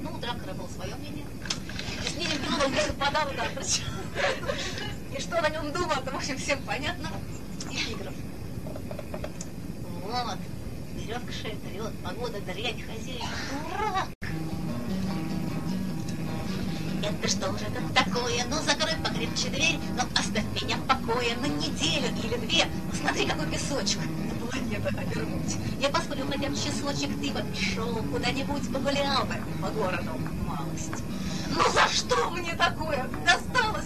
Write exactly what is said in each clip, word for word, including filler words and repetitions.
Ну, у Дракора было свое мнение. И с мнением Белова не совпадало, да, причем. И что на нем думал, это, в общем, всем понятно. Эпиграф. Вот, веревка шею трет, погода дрянь, хозяин дурак. Это что же это такое? Ну, закрой покрепче дверь, но оставь меня в покое на неделю или две. Смотри, какой песочек. Планета обернуть. Я посмотрю хотя бы часочек, ты бы шел куда-нибудь погулял бы по городу. Малость. Ну за что мне такое досталось?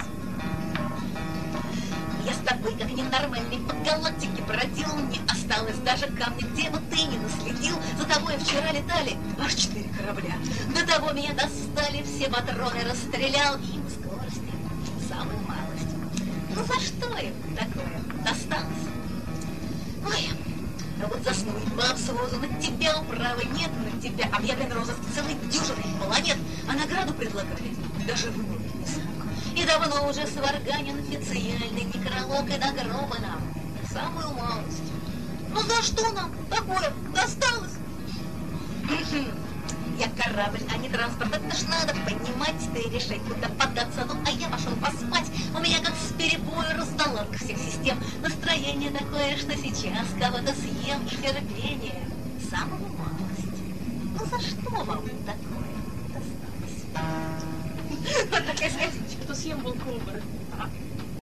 Я с тобой как ненормальный по галактике бродил, не осталось даже камня, где бы ты ни наследил. За тобой вчера летали аж четыре корабля. До того меня достали, все патроны расстрелял, и в скорости самую малость. Ну за что им такое досталось? Ой, а вот заснуть баб свозу, на тебя управы нет, на тебя объявлен розыск целой дюжины планет, а награду предлагали, даже вымолвить не смог. И давно уже сварганен официальный некролог, и до гроба нам самую малость. Ну за что нам такое досталось? Я корабль, а не транспорт, это ж надо понимать, ты решать, куда податься. Ну, а я пошел поспать, у меня как с перебою раздоланка всех систем. Настроение такое, что сейчас кого-то съем, и терпение самую малость. Ну за что вам такое досталось? Вот такая сказочка. Кто съем был кобры.